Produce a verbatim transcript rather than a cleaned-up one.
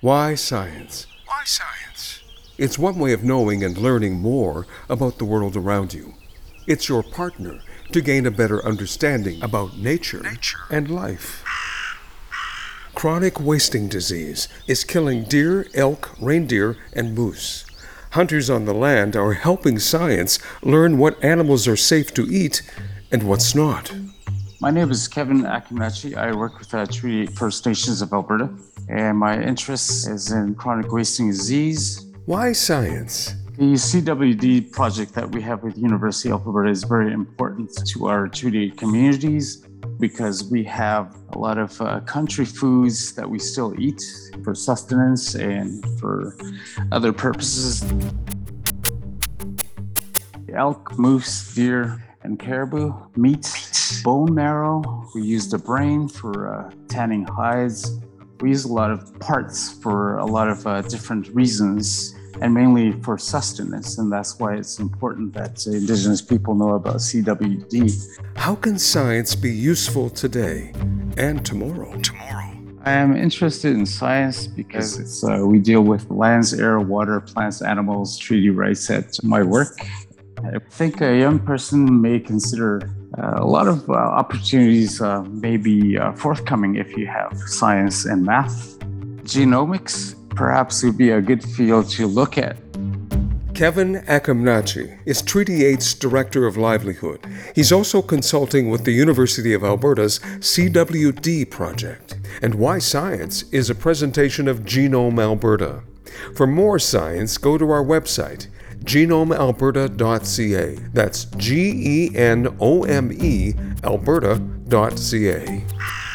Why science? Why science? It's one way of knowing and learning more about the world around you. It's your partner to gain a better understanding about nature, Nature. and life. Chronic wasting disease is killing deer, elk, reindeer, and moose. Hunters on the land are helping science learn what animals are safe to eat and what's not. My name is Kevin Akinachi. I work with uh, Treaty eight First Nations of Alberta, and my interest is in chronic wasting disease. Why science? The C W D project that we have with the University of Alberta is very important to our Treaty eight communities because we have a lot of uh, country foods that we still eat for sustenance and for other purposes. Elk, moose, deer, and caribou, meat, bone marrow. We use the brain for uh, tanning hides. We use a lot of parts for a lot of uh, different reasons, and mainly for sustenance, and that's why it's important that Indigenous people know about C W D. How can science be useful today and tomorrow? Tomorrow. I am interested in science because it's, uh, we deal with lands, air, water, plants, animals, treaty rights at my work. I think a young person may consider uh, a lot of uh, opportunities uh, may be uh, forthcoming if you have science and math. Genomics perhaps would be a good field to look at. Kevin Akinachi is Treaty eight's Director of Livelihood. He's also consulting with the University of Alberta's C W D project. And Why Science is a presentation of Genome Alberta. For more science, go to our website, genome alberta dot c a. That's G E N O M E Alberta dot C A.